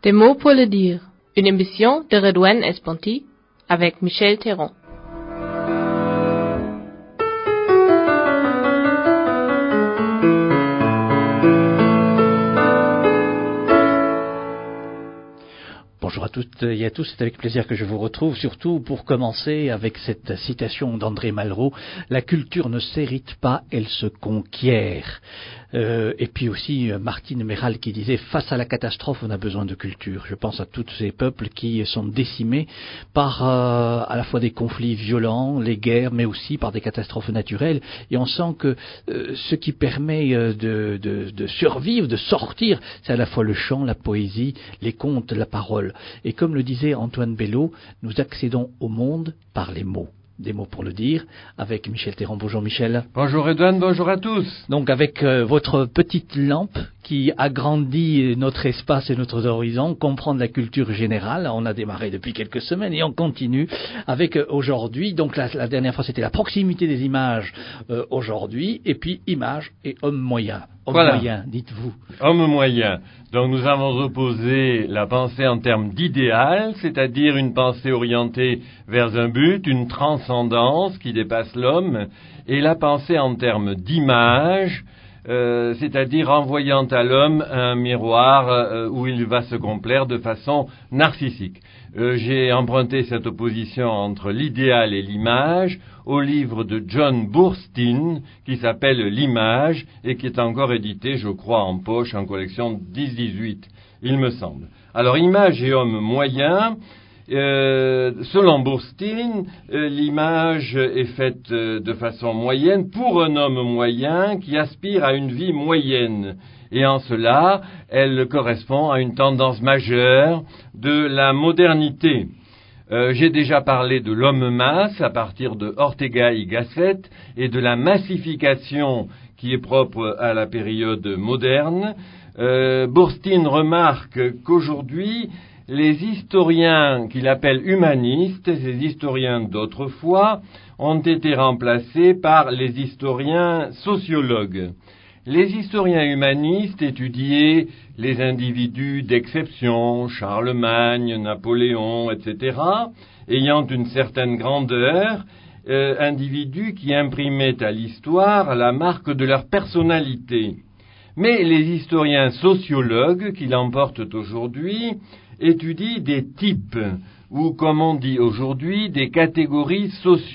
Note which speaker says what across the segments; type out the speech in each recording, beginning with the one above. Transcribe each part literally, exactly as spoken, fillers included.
Speaker 1: Des mots pour le dire, une émission de Redouane Esponti avec Michel Théron.
Speaker 2: Bonjour à toutes et à tous, c'est avec plaisir que je vous retrouve, surtout pour commencer avec cette citation d'André Malraux, « La culture ne s'hérite pas, elle se conquiert ». Euh, et puis aussi euh, Martine Méral qui disait « Face à la catastrophe, on a besoin de culture ». Je pense à tous ces peuples qui sont décimés par euh, à la fois des conflits violents, les guerres, mais aussi par des catastrophes naturelles. Et on sent que euh, ce qui permet euh, de, de, de survivre, de sortir, c'est à la fois le chant, la poésie, les contes, la parole. Et comme le disait Antoine Bello, nous accédons au monde par les mots. Des mots pour le dire, avec Michel Théron. Bonjour Michel.
Speaker 3: Bonjour Redouane, bonjour à tous.
Speaker 2: Donc avec euh, votre petite lampe qui agrandit notre espace et notre horizon, comprendre la culture générale, on a démarré depuis quelques semaines et on continue avec euh, aujourd'hui, donc la, la dernière fois c'était la proximité des images euh, aujourd'hui, et puis images et hommes moyens. Homme
Speaker 3: voilà.
Speaker 2: moyen, dites-vous.
Speaker 3: Homme moyen. Donc nous avons opposé la pensée en termes d'idéal, c'est-à-dire une pensée orientée vers un but, une transcendance qui dépasse l'homme, et la pensée en termes d'image, euh, c'est-à-dire envoyant à l'homme un miroir euh, où il va se complaire de façon narcissique. Euh, j'ai emprunté cette opposition entre l'idéal et l'image au livre de John Burstyn qui s'appelle L'image et qui est encore édité, je crois, en poche en collection dix dix-huit, il me semble. Alors, image et homme moyen, euh, selon Burstyn, euh, l'image est faite euh, de façon moyenne pour un homme moyen qui aspire à une vie moyenne. Et en cela, elle correspond à une tendance majeure de la modernité. Euh, j'ai déjà parlé de l'homme masse à partir de Ortega y Gasset et de la massification qui est propre à la période moderne. Euh, Burstyn remarque qu'aujourd'hui, les historiens qu'il appelle humanistes, ces historiens d'autrefois, ont été remplacés par les historiens sociologues. Les historiens humanistes étudiaient les individus d'exception, Charlemagne, Napoléon, et cetera, ayant une certaine grandeur, euh, individus qui imprimaient à l'histoire la marque de leur personnalité. Mais les historiens sociologues, qui l'emportent aujourd'hui, étudient des types, ou comme on dit aujourd'hui, des catégories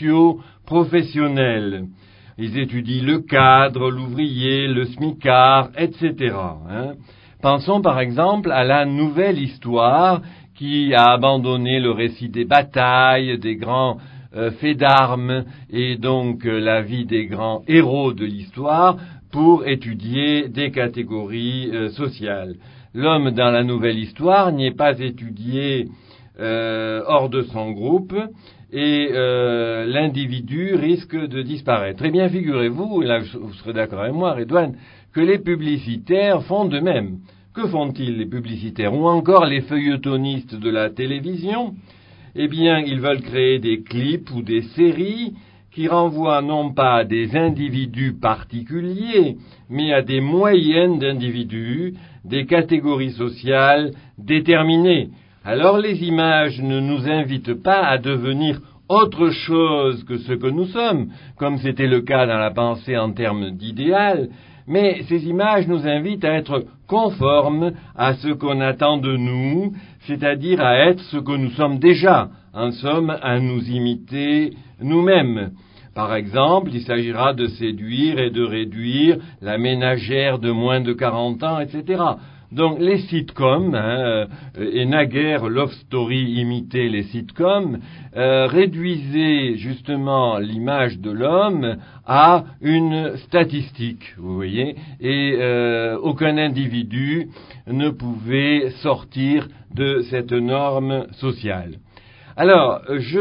Speaker 3: socio-professionnelles. Ils étudient le cadre, l'ouvrier, le smicard, et cetera. Hein. Pensons par exemple à la nouvelle histoire qui a abandonné le récit des batailles, des grands euh, faits d'armes et donc euh, la vie des grands héros de l'histoire pour étudier des catégories euh, sociales. L'homme dans la nouvelle histoire n'y est pas étudié euh, hors de son groupe, et euh, l'individu risque de disparaître. Très bien, figurez-vous, là vous serez d'accord avec moi, Redouane, que les publicitaires font de même. Que font-ils les publicitaires ou encore les feuilletonistes de la télévision? Eh bien, ils veulent créer des clips ou des séries qui renvoient non pas à des individus particuliers, mais à des moyennes d'individus, des catégories sociales déterminées. Alors les images ne nous invitent pas à devenir autre chose que ce que nous sommes, comme c'était le cas dans la pensée en termes d'idéal, mais ces images nous invitent à être conformes à ce qu'on attend de nous, c'est-à-dire à être ce que nous sommes déjà, en somme à nous imiter nous-mêmes. Par exemple, il s'agira de séduire et de réduire la ménagère de moins de quarante ans, et cetera. Donc les sitcoms, hein, et naguère Love Story imitait les sitcoms, euh, réduisaient justement l'image de l'homme à une statistique, vous voyez, et euh, aucun individu ne pouvait sortir de cette norme sociale. Alors,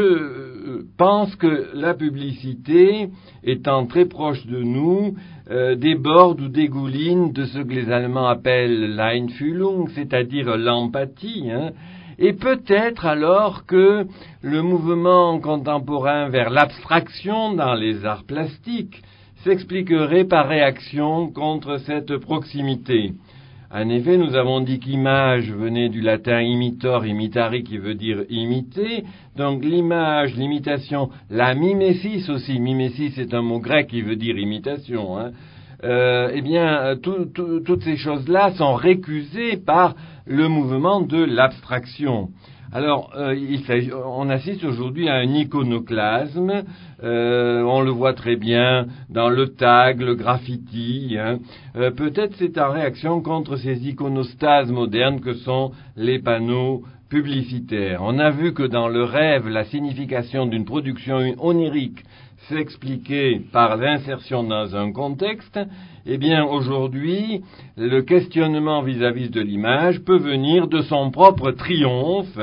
Speaker 3: je pense que la publicité, étant très proche de nous, euh, déborde ou dégouline de ce que les Allemands appellent l'Einfühlung, c'est-à-dire l'empathie, hein, et peut-être alors que le mouvement contemporain vers l'abstraction dans les arts plastiques s'expliquerait par réaction contre cette proximité. En effet, nous avons dit qu'image venait du latin imitor, imitari, qui veut dire imiter. Donc l'image, l'imitation, la mimesis aussi. Mimesis est un mot grec qui veut dire imitation. Hein. Euh, eh bien, tout, tout, toutes ces choses-là sont récusées par le mouvement de l'abstraction. Alors, euh, il s'agit, on assiste aujourd'hui à un iconoclasme, euh, on le voit très bien dans le tag, le graffiti. Hein. Euh, peut-être c'est en réaction contre ces iconostases modernes que sont les panneaux publicitaires. On a vu que dans le rêve, la signification d'une production onirique s'expliquait par l'insertion dans un contexte. Eh bien, aujourd'hui, le questionnement vis-à-vis de l'image peut venir de son propre triomphe,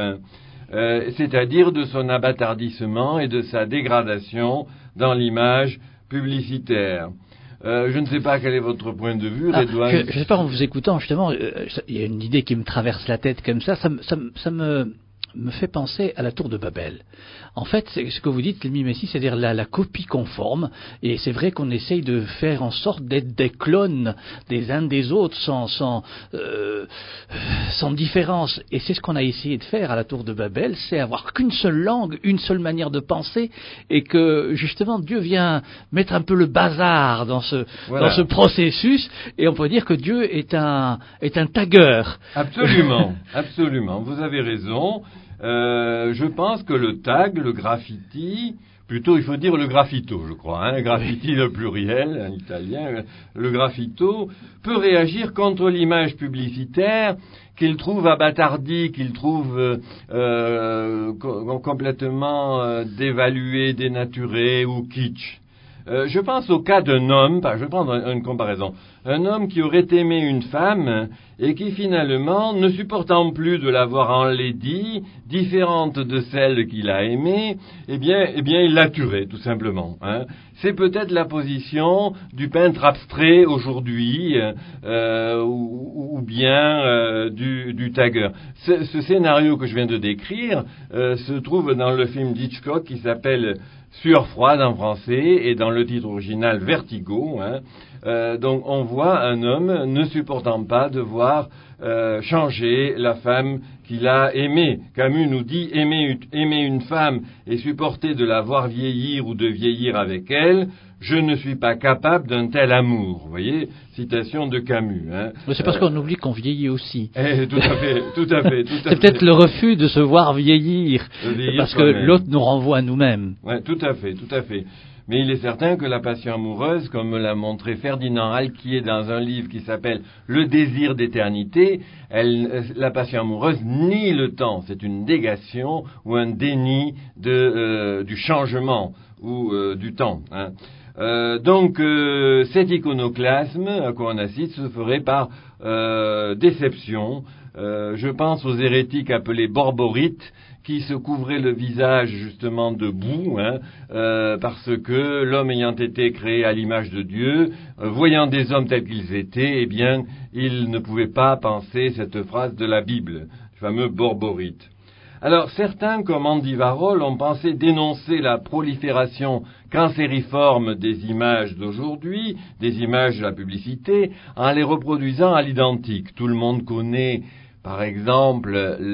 Speaker 3: euh, c'est-à-dire de son abattardissement et de sa dégradation dans l'image publicitaire. Euh, je ne sais pas quel est votre point de vue,
Speaker 2: ah,
Speaker 3: Redouane.
Speaker 2: Je ne sais pas, en vous écoutant, justement, euh, il y a une idée qui me traverse la tête comme ça, ça, ça, ça me... me fait penser à la tour de Babel. En fait, c'est ce que vous dites, le mimésis, c'est-à-dire la, la copie conforme, et c'est vrai qu'on essaye de faire en sorte d'être des clones des uns des autres, sans, sans, euh, sans différence. Et c'est ce qu'on a essayé de faire à la tour de Babel, c'est avoir qu'une seule langue, une seule manière de penser, et que justement Dieu vient mettre un peu le bazar dans ce, voilà. dans ce processus, et on peut dire que Dieu est un, est un tagueur.
Speaker 3: Absolument, absolument, vous avez raison. Euh, je pense que le tag, le graffiti, plutôt il faut dire le graffito, je crois, hein, graffiti le pluriel, en italien, le graffito, peut réagir contre l'image publicitaire qu'il trouve abattardie, qu'il trouve euh, co- complètement euh, dévaluée, dénaturée ou kitsch. Euh, je pense au cas d'un homme, je vais prendre une comparaison, un homme qui aurait aimé une femme et qui finalement, ne supportant plus de la voir enlaidie, différente de celle qu'il a aimée, eh bien, eh bien, il l'a tuée, tout simplement. Hein. C'est peut-être la position du peintre abstrait aujourd'hui, euh, ou, ou bien euh, du, du tagueur. Ce, ce scénario que je viens de décrire euh, se trouve dans le film d'Hitchcock qui s'appelle Sueur froide en français et dans le titre original Vertigo. Hein. Euh, donc on voit un homme ne supportant pas de voir euh, changer la femme qu'il a aimée. Camus nous dit aimer, aimer une femme et supporter de la voir vieillir ou de vieillir avec elle, je ne suis pas capable d'un tel amour. Vous voyez, citation de Camus. Hein.
Speaker 2: Mais c'est parce euh, qu'on oublie qu'on vieillit aussi.
Speaker 3: Eh, tout à fait, tout à fait, tout à
Speaker 2: c'est peut-être le refus de se voir vieillir,
Speaker 3: vieillir
Speaker 2: parce que même. L'autre nous renvoie à nous-mêmes.
Speaker 3: Ouais, tout à fait, tout à fait. Mais il est certain que la passion amoureuse, comme l'a montré Ferdinand Alquier dans un livre qui s'appelle Le désir d'éternité, elle, la passion amoureuse nie le temps. C'est une négation ou un déni de, euh, du changement ou euh, du temps. Hein. Euh, donc euh, cet iconoclasme à quoi on assiste se ferait par euh, déception. Euh, je pense aux hérétiques appelés borborites, qui se couvraient le visage justement de boue, hein, euh, parce que l'homme ayant été créé à l'image de Dieu, euh, voyant des hommes tels qu'ils étaient, eh bien, il ne pouvait pas penser cette phrase de la Bible, le fameux borborite. Alors, certains, comme Andy Warhol, ont pensé dénoncer la prolifération cancériforme des images d'aujourd'hui, des images de la publicité, en les reproduisant à l'identique. Tout le monde connaît par exemple,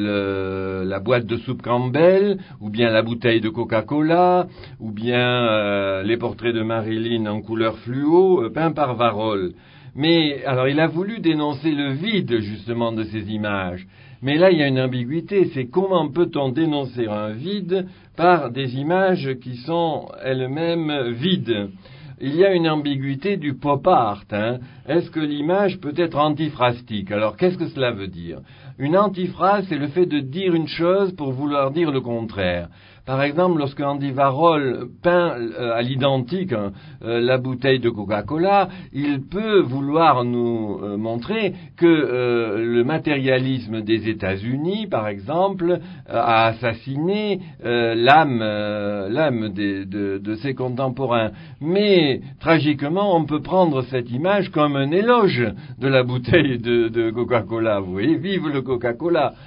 Speaker 3: le, la boîte de soupe Campbell, ou bien la bouteille de Coca-Cola, ou bien euh, les portraits de Marilyn en couleur fluo, euh, peints par Warhol. Mais, alors, il a voulu dénoncer le vide, justement, de ces images. Mais là, il y a une ambiguïté, c'est comment peut-on dénoncer un vide par des images qui sont elles-mêmes vides ? Il y a une ambiguïté du pop art. Hein. Est-ce que l'image peut être antiphrastique ? Alors, qu'est-ce que cela veut dire ? Une antiphrase, c'est le fait de dire une chose pour vouloir dire le contraire. Par exemple, lorsque Andy Warhol peint euh, à l'identique hein, euh, la bouteille de Coca-Cola, il peut vouloir nous euh, montrer que euh, le matérialisme des États-Unis, par exemple, euh, a assassiné euh, l'âme, euh, l'âme des, de, de ses contemporains. Mais tragiquement, on peut prendre cette image comme un éloge de la bouteille de, de Coca-Cola. Vous voyez, vive le Coca-Cola.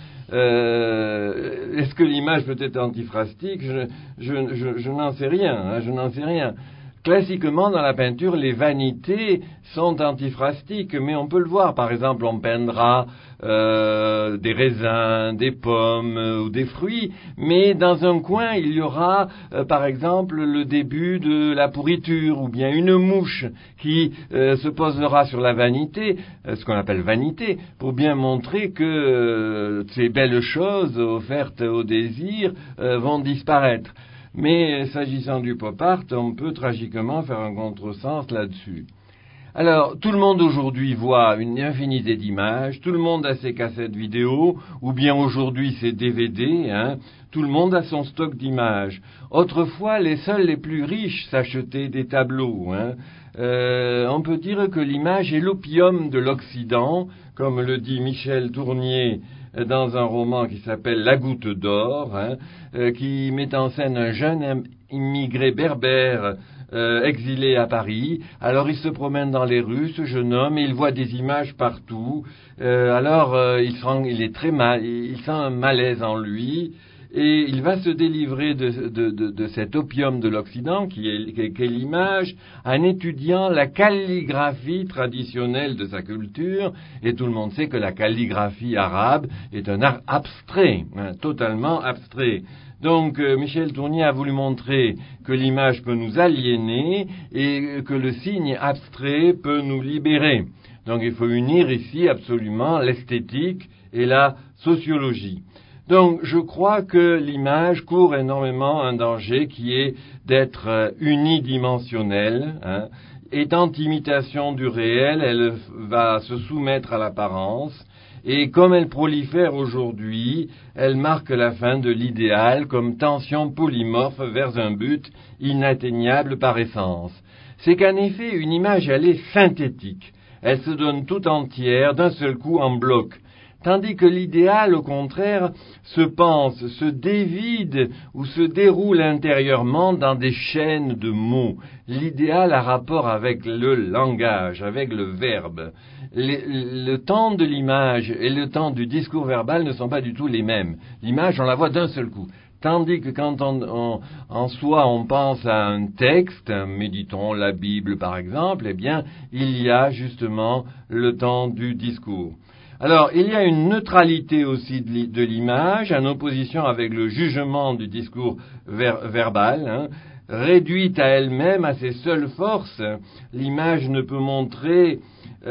Speaker 3: Euh, est-ce que l'image peut être antiphrastique ? Je, je, je, je n'en sais rien. Hein, je n'en sais rien. classiquement, dans la peinture, les vanités sont antiphrastique, mais on peut le voir. Par exemple, on peindra euh, des raisins, des pommes euh, ou des fruits, mais dans un coin, il y aura, euh, par exemple, le début de la pourriture, ou bien une mouche qui euh, se posera sur la vanité, euh, ce qu'on appelle vanité, pour bien montrer que euh, ces belles choses offertes au désir euh, vont disparaître. Mais s'agissant du pop art, on peut tragiquement faire un contresens là-dessus. Alors, tout le monde aujourd'hui voit une infinité d'images, tout le monde a ses cassettes vidéo, ou bien aujourd'hui ses D V D, hein, tout le monde a son stock d'images. Autrefois, les seuls les plus riches s'achetaient des tableaux. Hein. Euh, on peut dire que l'image est l'opium de l'Occident, comme le dit Michel Tournier dans un roman qui s'appelle La Goutte d'Or, hein, euh, qui met en scène un jeune immigré berbère Euh, exilé à Paris. Alors il se promène dans les rues, ce jeune homme, et il voit des images partout. Euh, alors euh, il, sent, il est très mal, il sent un malaise en lui, et il va se délivrer de, de, de, de cet opium de l'Occident, qui est, qui est, qui est l'image, en étudiant la calligraphie traditionnelle de sa culture. Et tout le monde sait que la calligraphie arabe est un art abstrait, hein, totalement abstrait. Donc, euh, Michel Tournier a voulu montrer que l'image peut nous aliéner et que le signe abstrait peut nous libérer. Donc, il faut unir ici absolument l'esthétique et la sociologie. Donc, je crois que l'image court énormément un danger qui est d'être euh, unidimensionnelle, hein. Étant imitation du réel, elle va se soumettre à l'apparence. Et comme elle prolifère aujourd'hui, elle marque la fin de l'idéal comme tension polymorphe vers un but inatteignable par essence. C'est qu'en effet, une image, elle est synthétique. Elle se donne tout entière, d'un seul coup, en bloc. Tandis que l'idéal, au contraire, se pense, se dévide ou se déroule intérieurement dans des chaînes de mots. L'idéal a rapport avec le langage, avec le verbe. Les, le temps de l'image et le temps du discours verbal ne sont pas du tout les mêmes. L'image, on la voit d'un seul coup. Tandis que quand on, on, en soi on pense à un texte, méditons la Bible par exemple, eh bien, il y a justement le temps du discours. Alors, il y a une neutralité aussi de l'image, en opposition avec le jugement du discours ver- verbal, hein. Réduite à elle-même, à ses seules forces, l'image ne peut montrer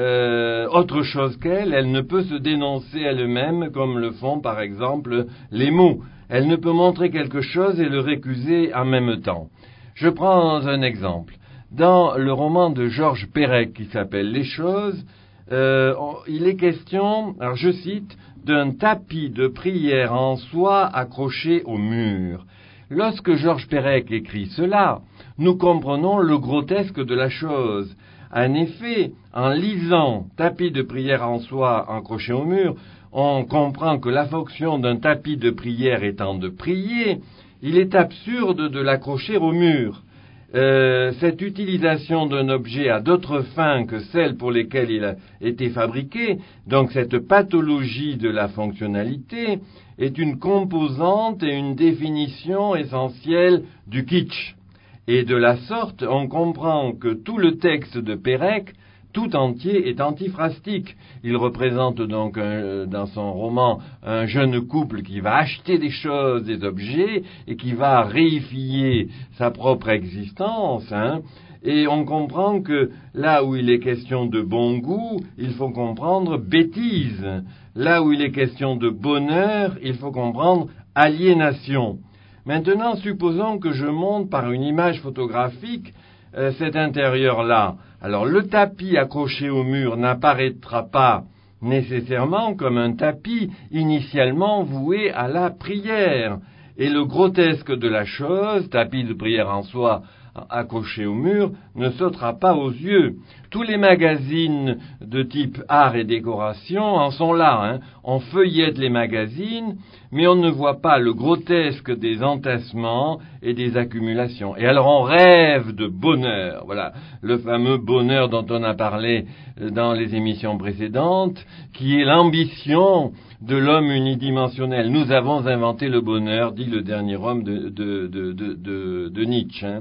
Speaker 3: euh, autre chose qu'elle, elle ne peut se dénoncer elle-même comme le font par exemple les mots. Elle ne peut montrer quelque chose et le récuser en même temps. Je prends un exemple. Dans le roman de Georges Perec qui s'appelle Les choses, Euh, il est question, alors je cite, d'un tapis de prière en soie accroché au mur. Lorsque Georges Perec écrit cela, nous comprenons le grotesque de la chose. En effet, en lisant tapis de prière en soie accroché au mur, on comprend que la fonction d'un tapis de prière étant de prier, il est absurde de l'accrocher au mur. Euh, cette utilisation d'un objet à d'autres fins que celles pour lesquelles il a été fabriqué, donc cette pathologie de la fonctionnalité, est une composante et une définition essentielle du kitsch. Et de la sorte, on comprend que tout le texte de Perec, tout entier, est antiphrastique. Il représente donc un, dans son roman un jeune couple qui va acheter des choses, des objets, et qui va réifier sa propre existence, hein. Et on comprend que là où il est question de bon goût, il faut comprendre bêtise. Là où il est question de bonheur, il faut comprendre aliénation. Maintenant, supposons que je monte par une image photographique euh, cet intérieur-là. Alors, le tapis accroché au mur n'apparaîtra pas nécessairement comme un tapis initialement voué à la prière. Et le grotesque de la chose, tapis de prière en soie accroché au mur, ne sautera pas aux yeux. Tous les magazines de type art et décoration en sont là, hein. On feuillette les magazines, mais on ne voit pas le grotesque des entassements et des accumulations. Et alors on rêve de bonheur, voilà, le fameux bonheur dont on a parlé dans les émissions précédentes, qui est l'ambition de l'homme unidimensionnel. Nous avons inventé le bonheur, dit le dernier homme de, de, de, de, de, de Nietzsche, hein.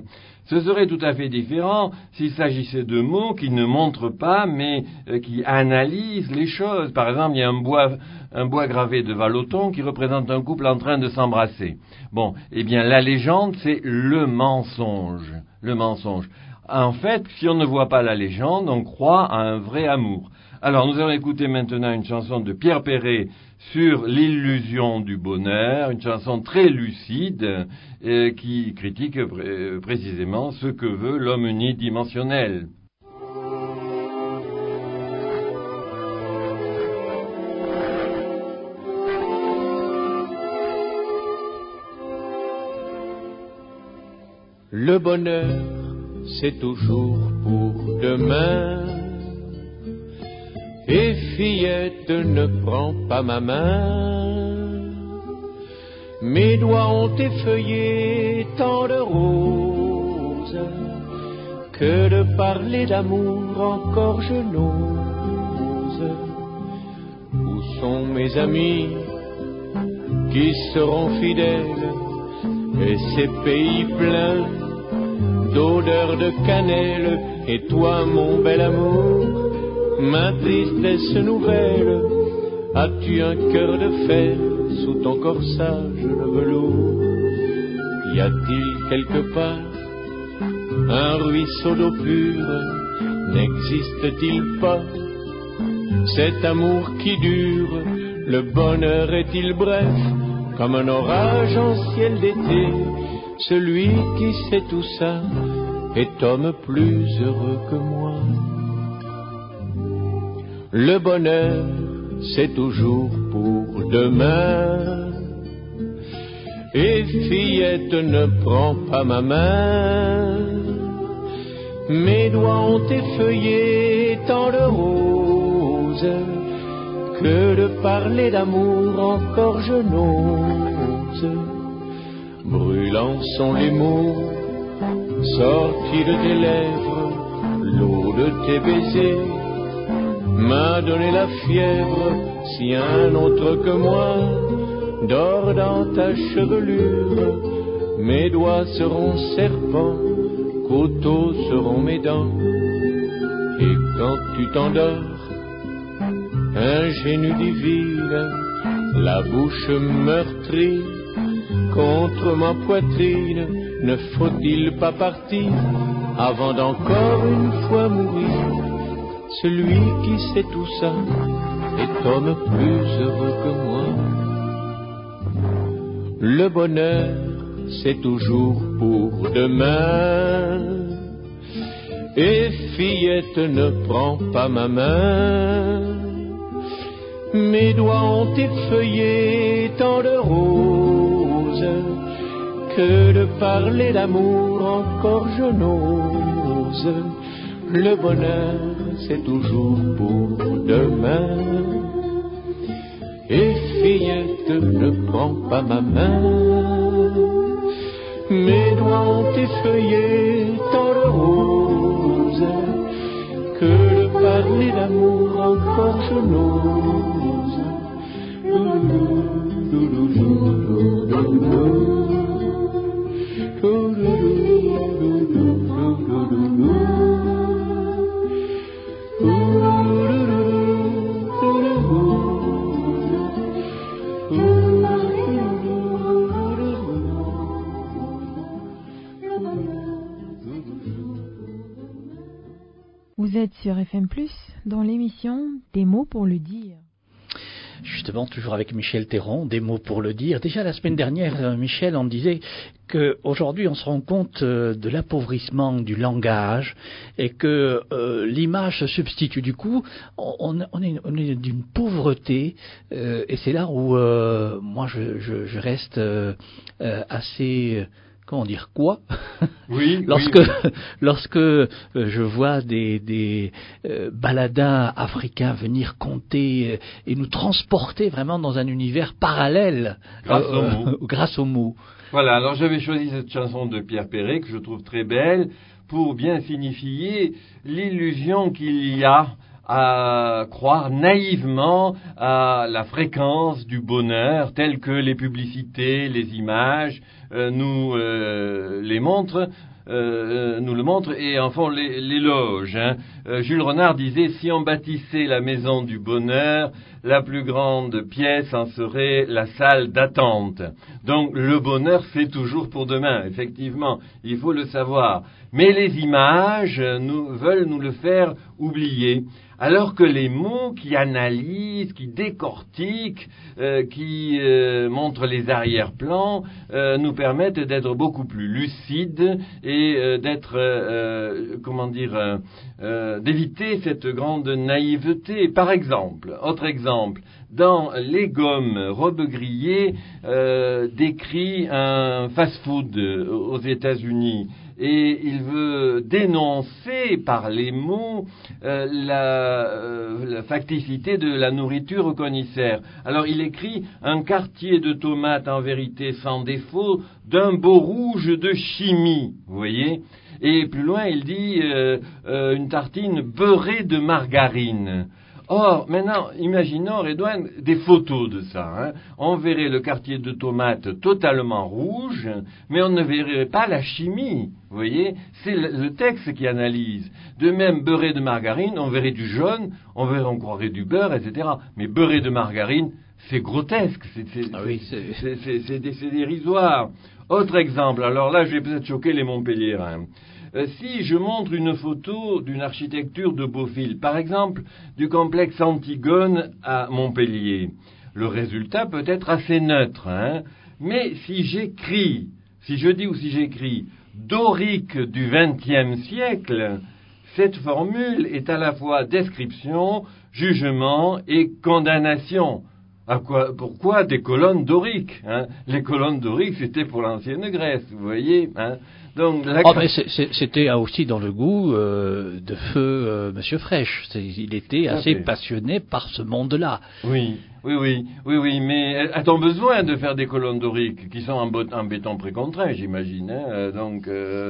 Speaker 3: Ce serait tout à fait différent s'il s'agissait de mots qui ne montrent pas, mais euh, qui analysent les choses. Par exemple, il y a un bois, un bois gravé de Vallotton qui représente un couple en train de s'embrasser. Bon, eh bien, la légende, c'est le mensonge. Le mensonge. En fait, si on ne voit pas la légende, on croit à un vrai amour. Alors, nous allons écouter maintenant une chanson de Pierre Perret sur l'illusion du bonheur, une chanson très lucide euh, qui critique pr- précisément ce que veut l'homme unidimensionnel.
Speaker 4: Le bonheur, c'est toujours pour demain. Et fillette, ne prends pas ma main. Mes doigts ont effeuillé tant de roses que de parler d'amour encore je n'ose. Où sont mes amis qui seront fidèles et ces pays pleins d'odeur de cannelle? Et toi, mon bel amour, ma tristesse nouvelle, as-tu un cœur de fer sous ton corsage de velours? Y a-t-il quelque part un ruisseau d'eau pure? N'existe-t-il pas cet amour qui dure? Le bonheur est-il bref comme un orage en ciel d'été? Celui qui sait tout ça est homme plus heureux que moi. Le bonheur, c'est toujours pour demain. Et fillette, ne prends pas ma main. Mes doigts ont effeuillé tant de roses que de parler d'amour encore je n'ose. Brûlants sont les mots sortis de tes lèvres, l'eau de tes baisers m'a donné la fièvre. Si un autre que moi dort dans ta chevelure, mes doigts seront serpents, couteaux seront mes dents. Et quand tu t'endors, ingénue divine, la bouche meurtrie contre ma poitrine, ne faut-il pas partir avant d'encore une fois mourir? Celui qui sait tout ça est homme plus heureux que moi. Le bonheur, c'est toujours pour demain. Et fillette, ne prends pas ma main. Mes doigts ont effeuillé tant de roses que de parler d'amour encore je n'ose. Le bonheur, c'est toujours pour demain. Et fillette, ne prends pas ma main. Mes doigts ont effeuillé tant de roses que de parler d'amour encore je n'ose.
Speaker 5: Vous êtes sur F M plus, dans l'émission Des mots pour le dire.
Speaker 2: Justement, toujours avec Michel Théron, des mots pour le dire. Déjà la semaine dernière, Michel, on disait qu'aujourd'hui on se rend compte de l'appauvrissement du langage et que euh, l'image se substitue. Du coup, on, on, est, on est d'une pauvreté euh, et c'est là où euh, moi je, je, je reste euh, assez... Comment dire quoi
Speaker 3: Oui.
Speaker 2: lorsque
Speaker 3: oui, oui.
Speaker 2: lorsque euh, je vois des, des euh, baladins africains venir conter euh, et nous transporter vraiment dans un univers parallèle
Speaker 3: Grâce
Speaker 2: euh,
Speaker 3: aux mots.
Speaker 2: euh, grâce aux mots.
Speaker 3: Voilà, alors j'avais choisi cette chanson de Pierre Perret que je trouve très belle pour bien signifier l'illusion qu'il y a à croire naïvement à la fréquence du bonheur telle que les publicités, les images euh, nous euh, les montrent. euh, nous le montrent et en font l'éloge. Hein. Euh, Jules Renard disait « Si on bâtissait la maison du bonheur, la plus grande pièce en serait la salle d'attente. » Donc le bonheur, c'est toujours pour demain, effectivement, il faut le savoir. Mais les images nous, veulent nous le faire oublier. Alors que les mots qui analysent, qui décortiquent, euh, qui euh, montrent les arrière-plans, euh, nous permettent d'être beaucoup plus lucides et euh, d'être, euh, comment dire, euh, euh, d'éviter cette grande naïveté. Par exemple, autre exemple, dans Les Gommes, Robbe-Grillet euh, décrit un fast-food aux États-Unis. Et il veut dénoncer par les mots euh, la, euh, la facticité de la nourriture commissaire. Alors il écrit « Un quartier de tomates en vérité sans défaut, d'un beau rouge de chimie ». Vous voyez ? Et plus loin il dit euh, euh, « Une tartine beurrée de margarine ». Or, maintenant, imaginons, Redouane, des photos de ça. Hein. On verrait le quartier de tomates totalement rouge, mais on ne verrait pas la chimie. Vous voyez, c'est le, le texte qui analyse. De même, beurré de margarine, on verrait du jaune, on verrait, on croirait du beurre, et cetera. Mais beurré de margarine, c'est grotesque, c'est, c'est, ah oui, c'est... C'est, c'est, c'est, c'est, c'est dérisoire. Autre exemple, alors là, je vais peut-être choquer les Montpelliérains. Euh, si je montre une photo d'une architecture de Beaufil, par exemple du complexe Antigone à Montpellier, le résultat peut être assez neutre, hein, mais si j'écris, si je dis ou si j'écris dorique du vingtième siècle, cette formule est à la fois description, jugement et condamnation. À quoi, pourquoi des colonnes doriques, hein? Les colonnes doriques, c'était pour l'ancienne Grèce, vous voyez, hein? Donc, la...
Speaker 2: oh, mais c'est, c'est, c'était aussi dans le goût euh, de feu euh, Monsieur Fraîche. C'est, il était assez okay. passionné par ce monde-là.
Speaker 3: Oui, oui, oui, oui, oui. Mais a-t-on besoin de faire des colonnes doriques qui sont en, bot- en béton précontraint, j'imagine, hein? Donc, euh,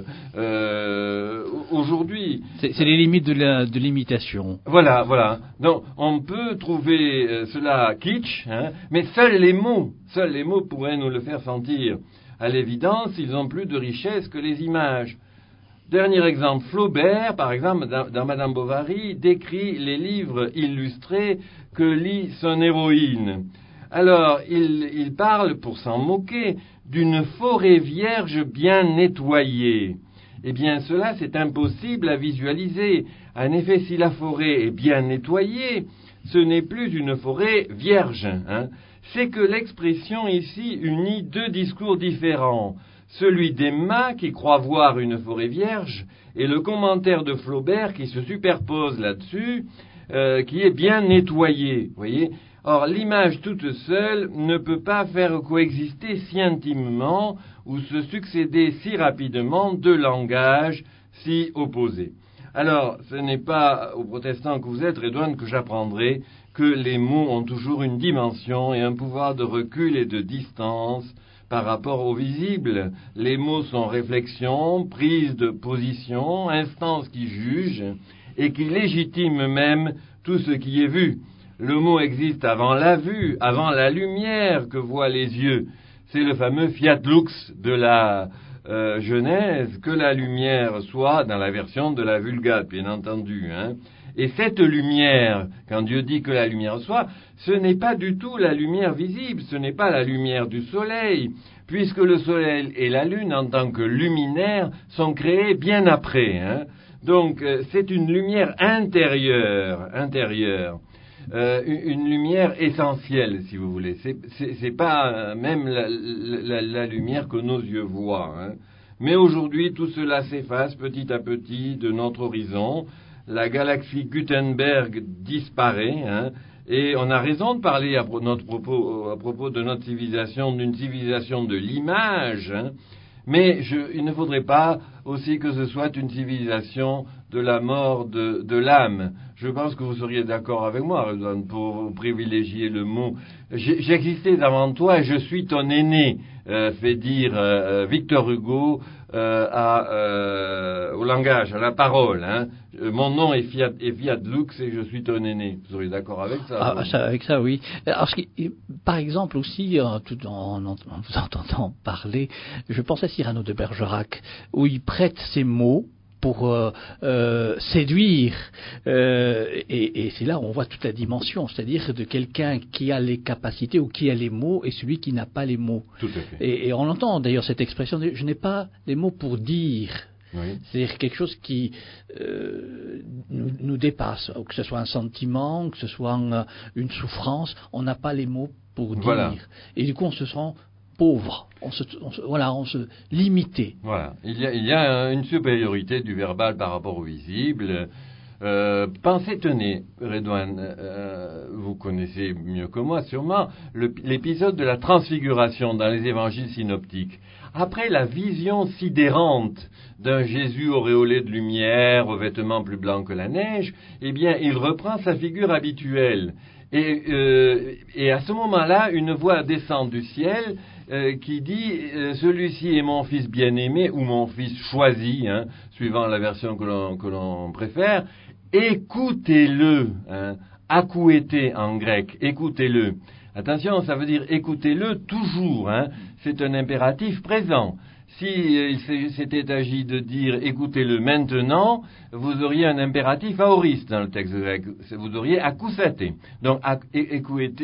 Speaker 3: euh, aujourd'hui,
Speaker 2: c'est, c'est les limites de, la, de l'imitation.
Speaker 3: Voilà, voilà. Donc, on peut trouver euh, cela kitsch, hein, mais seuls les mots, seuls les mots pourraient nous le faire sentir. À l'évidence, ils ont plus de richesse que les images. Dernier exemple, Flaubert, par exemple, dans, dans Madame Bovary, décrit les livres illustrés que lit son héroïne. Alors, il, il parle, pour s'en moquer, d'une forêt vierge bien nettoyée. Eh bien, cela, c'est impossible à visualiser. En effet, si la forêt est bien nettoyée, ce n'est plus une forêt vierge, hein. C'est que l'expression ici unit deux discours différents, celui d'Emma qui croit voir une forêt vierge et le commentaire de Flaubert qui se superpose là-dessus, euh, qui est bien nettoyé, voyez. Or, l'image toute seule ne peut pas faire coexister si intimement ou se succéder si rapidement deux langages si opposés. Alors, ce n'est pas aux protestants que vous êtes, Redouane, que j'apprendrai que les mots ont toujours une dimension et un pouvoir de recul et de distance par rapport au visible. Les mots sont réflexion, prise de position, instance qui juge et qui légitime même tout ce qui est vu. Le mot existe avant la vue, avant la lumière que voient les yeux. C'est le fameux fiat lux de la euh, Genèse, que la lumière soit dans la version de la Vulgate, bien entendu, hein. Et cette lumière, quand Dieu dit que la lumière soit, ce n'est pas du tout la lumière visible, ce n'est pas la lumière du soleil, puisque le soleil et la lune, en tant que luminaires, sont créés bien après, hein. Donc, euh, c'est une lumière intérieure, intérieure. Euh, une lumière essentielle, si vous voulez. C'est, c'est, c'est pas même la, la, la lumière que nos yeux voient, hein. Mais aujourd'hui, tout cela s'efface petit à petit de notre horizon. La galaxie Gutenberg disparaît, hein, et on a raison de parler à, pro- notre propos, à propos de notre civilisation, d'une civilisation de l'image, hein, mais je, il ne faudrait pas aussi que ce soit une civilisation de la mort de, de l'âme. Je pense que vous seriez d'accord avec moi, pour privilégier le mot. J'ai, j'existais avant toi et je suis ton aîné. euh, fait dire euh, Victor Hugo euh, à, euh, au langage, à la parole. Hein. Mon nom est Fiat, est Fiat Lux et je suis ton aîné. Vous serez d'accord avec ça,
Speaker 2: ah, ça Avec ça, oui. Alors, ce qui, par exemple aussi, en, tout, en, en, en vous entendant parler, je pense à Cyrano de Bergerac, où il prête ses mots pour euh, euh, séduire, euh, et, et c'est là où on voit toute la dimension, c'est-à-dire de quelqu'un qui a les capacités ou qui a les mots et celui qui n'a pas les mots.
Speaker 3: Tout à fait.
Speaker 2: Et, et on entend d'ailleurs cette expression, je n'ai pas les mots pour dire.
Speaker 3: Oui.
Speaker 2: C'est-à-dire quelque chose qui euh, nous, nous dépasse, que ce soit un sentiment, que ce soit euh, une souffrance, on n'a pas les mots pour dire.
Speaker 3: Voilà.
Speaker 2: Et du coup, on se sent pauvre, on se, on se, voilà, on se limité.
Speaker 3: Voilà, il y a, il y a une supériorité du verbal par rapport au visible. Euh, pensez, tenez, Redouane, euh, vous connaissez mieux que moi sûrement le, l'épisode de la transfiguration dans les évangiles synoptiques. Après la vision sidérante d'un Jésus auréolé de lumière, aux vêtements plus blancs que la neige, eh bien, il reprend sa figure habituelle. Et, euh, et à ce moment-là, une voix descend du ciel euh, qui dit euh, « Celui-ci est mon fils bien-aimé » ou « mon fils choisi hein, », suivant la version que l'on, que l'on préfère. « Écoutez-le hein, »,« akouété » en grec, « écoutez-le ». Attention, ça veut dire « écoutez-le » toujours, hein, c'est un impératif présent. Si euh, il s'était agi de dire « écoutez-le maintenant », vous auriez un impératif aoriste dans le texte grec. Vous auriez « akousaté ». Donc « akouété »,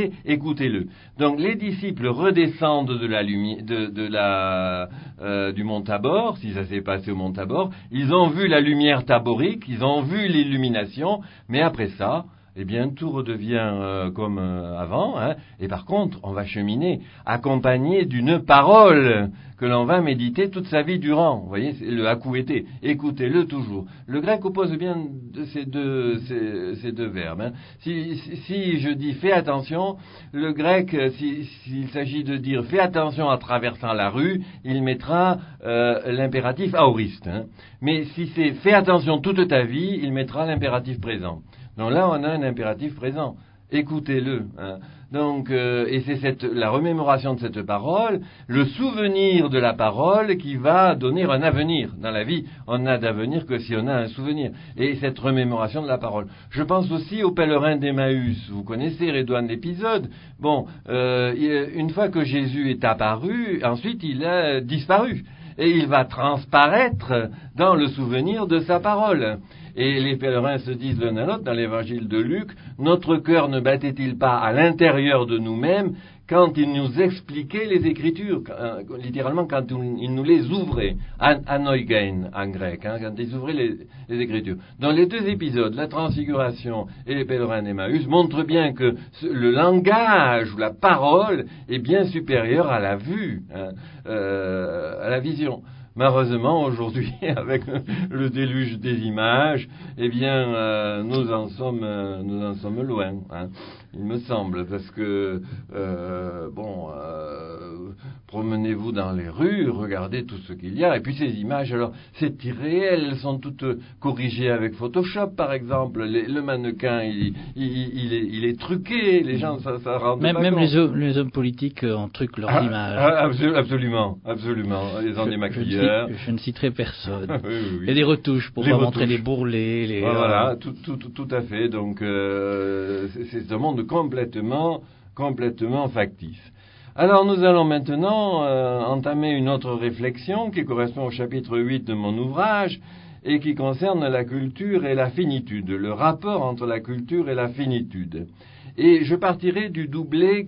Speaker 3: écoutez-le. Donc les disciples redescendent de la lumière, de, de la, euh, du mont Tabor, si ça s'est passé au mont Tabor. Ils ont vu la lumière taborique, ils ont vu l'illumination, mais après ça, eh bien, tout redevient euh, comme euh, avant, hein, et par contre, on va cheminer accompagné d'une parole que l'on va méditer toute sa vie durant. Vous voyez, c'est le akouété, écoutez-le toujours. Le grec oppose bien de ces deux, ces, ces deux verbes. Hein. Si, si, si je dis fais attention, le grec, si, s'il s'agit de dire fais attention en traversant la rue, il mettra euh, l'impératif aoriste. Hein. Mais si c'est fais attention toute ta vie, il mettra l'impératif présent. Donc là, on a un impératif présent. Écoutez-le. Hein. Donc, euh, et c'est cette, la remémoration de cette parole, le souvenir de la parole qui va donner un avenir. Dans la vie, on n'a d'avenir que si on a un souvenir. Et cette remémoration de la parole. Je pense aussi aux pèlerins d'Emmaüs. Vous connaissez, Redouane, l'épisode. Bon, euh, une fois que Jésus est apparu, ensuite il a disparu. Et il va transparaître dans le souvenir de sa parole. Et les pèlerins se disent l'un à l'autre, dans l'évangile de Luc, notre cœur ne battait-il pas à l'intérieur de nous-mêmes quand il nous expliquait les Écritures, euh, littéralement quand il nous les ouvrait, an, anoigein en grec, hein, quand ils ouvraient les, les Écritures. Dans les deux épisodes, la transfiguration et les pèlerins d'Emmaüs montrent bien que le langage ou la parole est bien supérieur à la vue, hein, euh, à la vision. Malheureusement, aujourd'hui, avec le déluge des images, eh bien, euh, nous en sommes, euh, nous en sommes loin, hein, il me semble, parce que, euh, bon, euh, promenez-vous dans les rues, regardez tout ce qu'il y a, et puis ces images, alors, c'est irréel, elles sont toutes corrigées avec Photoshop, par exemple, les, le mannequin, il, il, il, est, il est truqué, les gens, ça, ça rend
Speaker 2: Même,
Speaker 3: pas
Speaker 2: même
Speaker 3: compte.
Speaker 2: les, hommes, les hommes politiques ont truquent leurs
Speaker 3: ah,
Speaker 2: images.
Speaker 3: Ah, absolument, absolument, ils ont
Speaker 2: je,
Speaker 3: des maquilleurs.
Speaker 2: Je ne, je ne citerai personne.
Speaker 3: oui, oui, oui.
Speaker 2: Il y a des retouches pour
Speaker 3: les
Speaker 2: pas
Speaker 3: retouches.
Speaker 2: montrer les bourrelets. Les,
Speaker 3: ah, voilà, tout, tout, tout, tout à fait. Donc, euh, c'est, c'est un monde complètement, complètement factice. Alors, nous allons maintenant euh, entamer une autre réflexion qui correspond au chapitre huit de mon ouvrage et qui concerne la culture et la finitude, le rapport entre la culture et la finitude. Et je partirai du doublet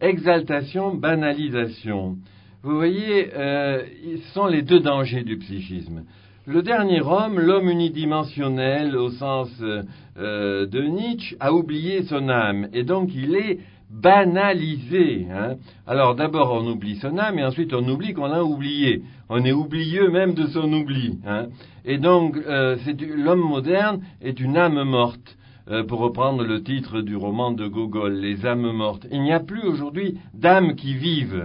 Speaker 3: exaltation-banalisation. Vous voyez, euh, ce sont les deux dangers du psychisme. Le dernier homme, l'homme unidimensionnel au sens euh, de Nietzsche, a oublié son âme et donc il est banalisé. Hein. Alors d'abord on oublie son âme et ensuite on oublie qu'on l'a oublié. On est oublieux même de son oubli. Hein. Et donc euh, c'est, l'homme moderne est une âme morte. Euh, pour reprendre le titre du roman de Gogol, Les âmes mortes. Il n'y a plus aujourd'hui d'âmes qui vivent.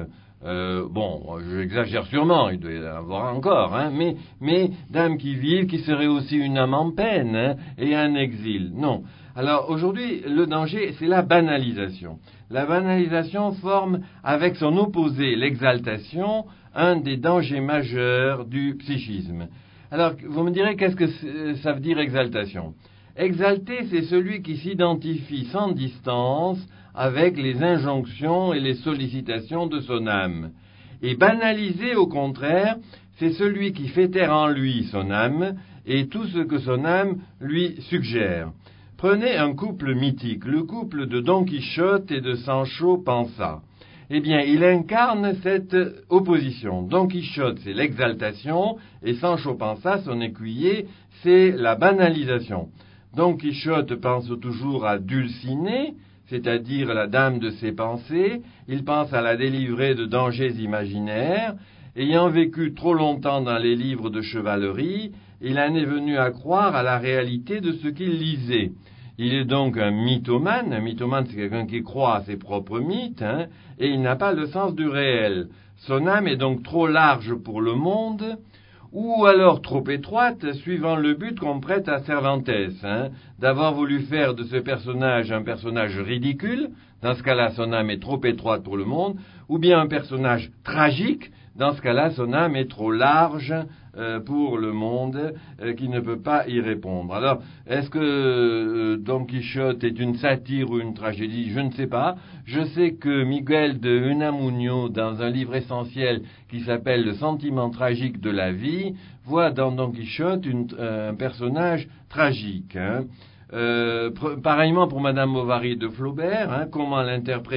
Speaker 3: Euh, bon, j'exagère sûrement, il doit y en avoir encore, hein, mais, mais d'âmes qui vivent, qui seraient aussi une âme en peine, hein, et un exil. Non. Alors aujourd'hui, le danger, c'est la banalisation. La banalisation forme, avec son opposé, l'exaltation, un des dangers majeurs du psychisme. Alors, vous me direz, qu'est-ce que ça veut dire exaltation ? Exalté, c'est celui qui s'identifie sans distance avec les injonctions et les sollicitations de son âme. Et banalisé, au contraire, c'est celui qui fait taire en lui son âme et tout ce que son âme lui suggère. Prenez un couple mythique, le couple de Don Quichotte et de Sancho Panza. Eh bien, il incarne cette opposition. Don Quichotte, c'est l'exaltation, et Sancho Panza, son écuyer, c'est la banalisation. Don Quichotte pense toujours à Dulcinée, c'est-à-dire la dame de ses pensées. Il pense à la délivrer de dangers imaginaires. Ayant vécu trop longtemps dans les livres de chevalerie, il en est venu à croire à la réalité de ce qu'il lisait. Il est donc un mythomane. Un mythomane, c'est quelqu'un qui croit à ses propres mythes, hein, et il n'a pas le sens du réel. Son âme est donc trop large pour le monde, ou alors trop étroite, suivant le but qu'on prête à Cervantes, hein, d'avoir voulu faire de ce personnage un personnage ridicule. Dans ce cas-là, son âme est trop étroite pour le monde, ou bien un personnage tragique. Dans ce cas-là, son âme est trop large euh, pour le monde, euh, qui ne peut pas y répondre. Alors, est-ce que euh, Don Quichotte est une satire ou une tragédie ? Je ne sais pas. Je sais que Miguel de Unamuno, dans un livre essentiel qui s'appelle « Le sentiment tragique de la vie », voit dans Don Quichotte une, euh, un personnage tragique. Hein. Euh, pr- pareillement pour Madame Bovary de Flaubert, hein, comment l'interpréter ?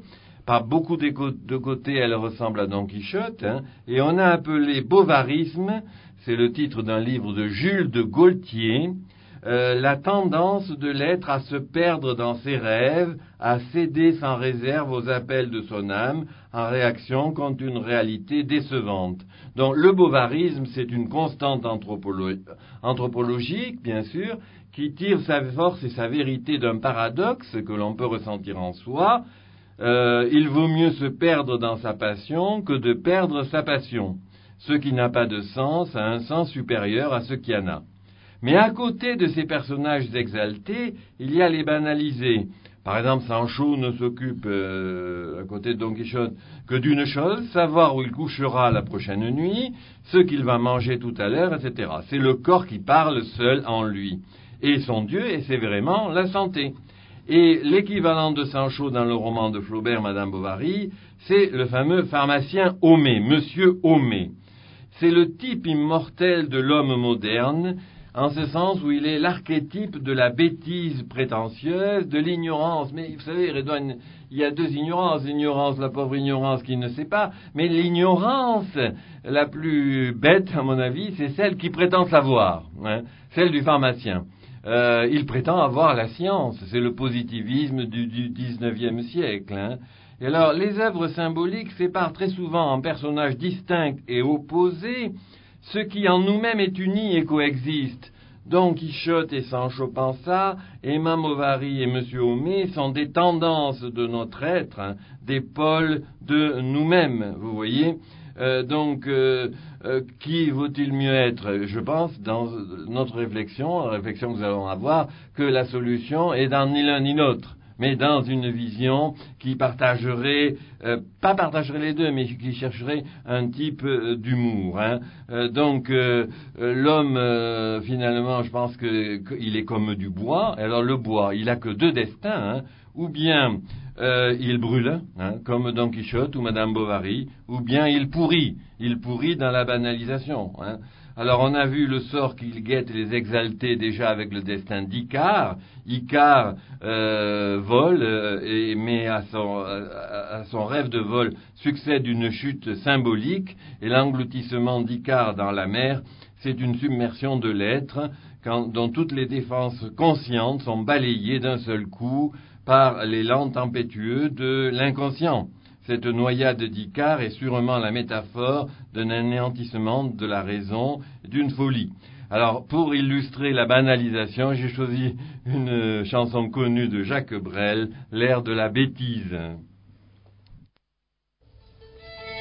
Speaker 3: Par beaucoup de côtés, elle ressemble à Don Quichotte, hein, et on a appelé bovarisme, c'est le titre d'un livre de Jules de Gaultier, euh, la tendance de l'être à se perdre dans ses rêves, à céder sans réserve aux appels de son âme, en réaction contre une réalité décevante. Donc le bovarisme, c'est une constante anthropolo- anthropologique, bien sûr, qui tire sa force et sa vérité d'un paradoxe que l'on peut ressentir en soi. Euh, il vaut mieux se perdre dans sa passion que de perdre sa passion. Ce qui n'a pas de sens a un sens supérieur à ce qui en a. Mais à côté de ces personnages exaltés, il y a les banalisés. Par exemple, Sancho ne s'occupe, euh, à côté de Don Quichotte, que d'une chose, savoir où il couchera la prochaine nuit, ce qu'il va manger tout à l'heure, et cetera. C'est le corps qui parle seul en lui. Et son Dieu, et c'est vraiment la santé. Et l'équivalent de Sancho dans le roman de Flaubert, Madame Bovary, c'est le fameux pharmacien Homais, Monsieur Homais. C'est le type immortel de l'homme moderne, en ce sens où il est l'archétype de la bêtise prétentieuse, de l'ignorance. Mais vous savez, Redouane, il y a deux ignorances. L'ignorance, la pauvre ignorance qui ne sait pas, mais l'ignorance la plus bête, à mon avis, c'est celle qui prétend savoir, hein, celle du pharmacien. Euh, il prétend avoir la science, c'est le positivisme du, du dix-neuvième siècle. Hein. Et alors, les œuvres symboliques séparent très souvent en personnages distincts et opposés ce qui en nous-mêmes est uni et coexiste. Don Quichotte et Sancho Panza, Emma Bovary et Monsieur Homais sont des tendances de notre être, hein, des pôles de nous-mêmes, vous voyez. Euh, donc, euh, euh, qui vaut-il mieux être ? Je pense, dans notre réflexion, la réflexion que nous allons avoir, que la solution est dans ni l'un ni l'autre, mais dans une vision qui partagerait, euh, pas partagerait les deux, mais qui chercherait un type euh, d'humour. Hein. Euh, donc, euh, euh, l'homme, euh, finalement, je pense que qu'il est comme du bois. Alors, le bois, il a que deux destins, hein. Ou bien euh, il brûle, hein, comme Don Quichotte ou Madame Bovary, ou bien il pourrit, il pourrit dans la banalisation. Hein. Alors on a vu le sort qu'il guette les exaltés déjà avec le destin d'Icare. Icare euh, vole, euh, et, mais à son, à, à son rêve de vol succède une chute symbolique, et l'engloutissement d'Icare dans la mer, c'est une submersion de l'être, quand, dont toutes les défenses conscientes sont balayées d'un seul coup par l'élan tempétueux de l'inconscient. Cette noyade d'Icare est sûrement la métaphore d'un anéantissement de la raison, d'une folie. Alors, pour illustrer la banalisation, j'ai choisi une chanson connue de Jacques Brel, l'air de la bêtise.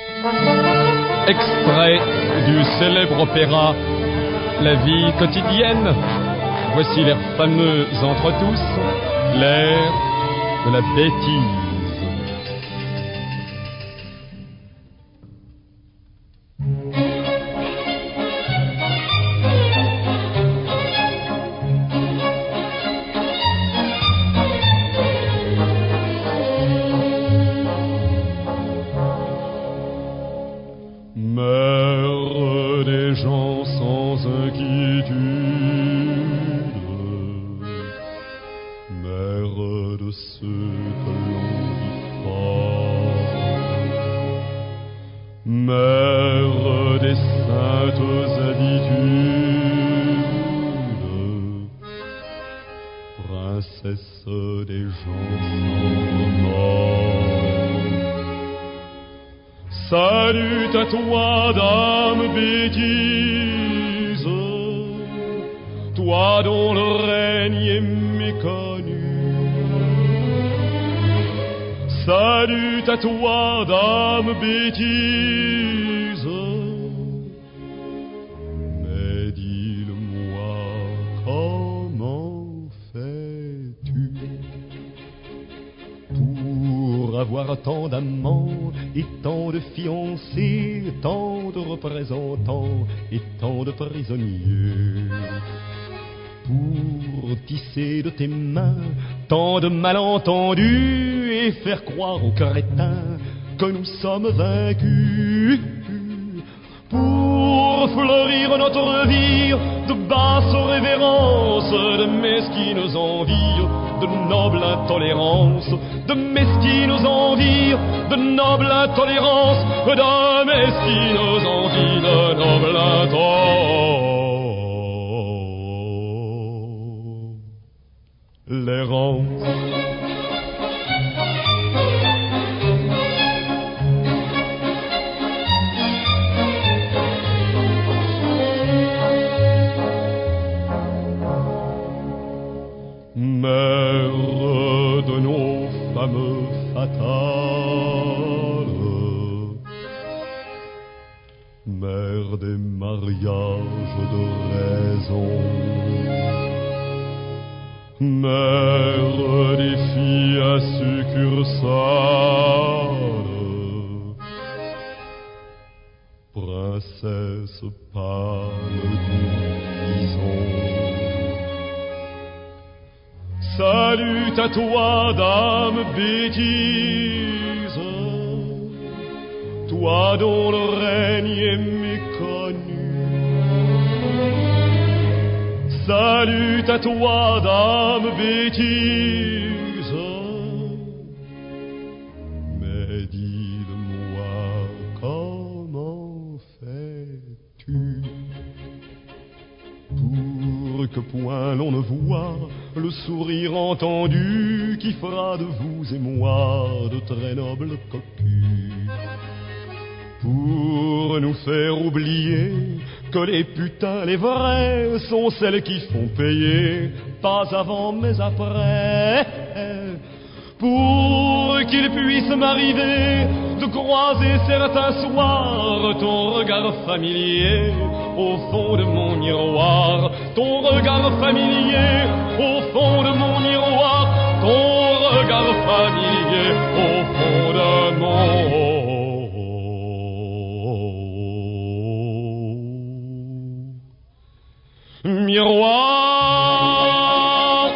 Speaker 6: Extrait du célèbre opéra La vie quotidienne. Voici l'air fameux entre tous, l'air de la bêtise.
Speaker 7: Mère des gens sans inquiétude, mère de ceux que l'on diffame, mère des saintes habitudes, princesse des gens sans remords. Salut à toi, dame bêtise, toi dont le règne est méconnu. Salut à toi, dame bêtise, mais dis-le-moi, comment fais-tu pour avoir tant d'amants et tant de fiancés, tant de représentants et tant de prisonniers, pour tisser de tes mains tant de malentendus et faire croire aux crétins que nous sommes vaincus, pour fleurir notre vie de basses révérences, de mesquines envies, de noble intolérance, de mesquines envies, de noble intolérance, de mesquines envies, de noble intolérance. Mère de nos fameux fatales, mère des mariages de raison, mère des filles à succursale, princesse pâle d'une prison. Salut à toi, dame bêtise, toi dont le règne est méconnu. Salut à toi, dame bêtise, mais dis-le-moi, comment fais-tu pour que point l'on ne voit le sourire entendu qui fera de vous et moi de très nobles cocus, pour nous faire oublier que les putains, les vrais, sont celles qui font payer, pas avant mais après, pour qu'il puisse m'arriver de croiser certains soirs ton regard familier au fond de mon miroir, ton regard familier au fond de mon miroir, ton regard familier au fond de mon miroir.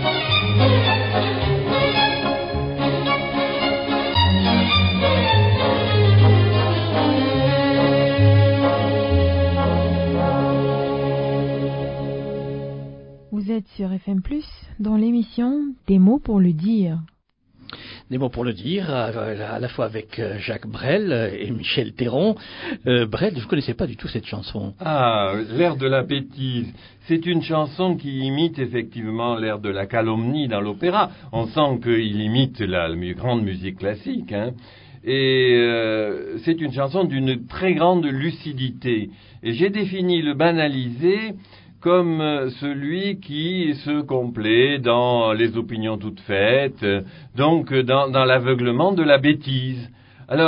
Speaker 5: Vous êtes sur F M plus, dans l'émission Des mots pour le dire.
Speaker 2: Des mots pour le dire, à la fois avec Jacques Brel et Michel Théron. Euh, Brel, je ne connaissais pas du tout cette chanson.
Speaker 3: Ah, l'air de la bêtise. C'est une chanson qui imite effectivement l'air de la calomnie dans l'opéra. On sent qu'il imite la, la grande musique classique, hein. Et euh, c'est une chanson d'une très grande lucidité. Et j'ai défini le banalisé comme celui qui se complaît dans les opinions toutes faites, donc dans, dans l'aveuglement de la bêtise. Alors,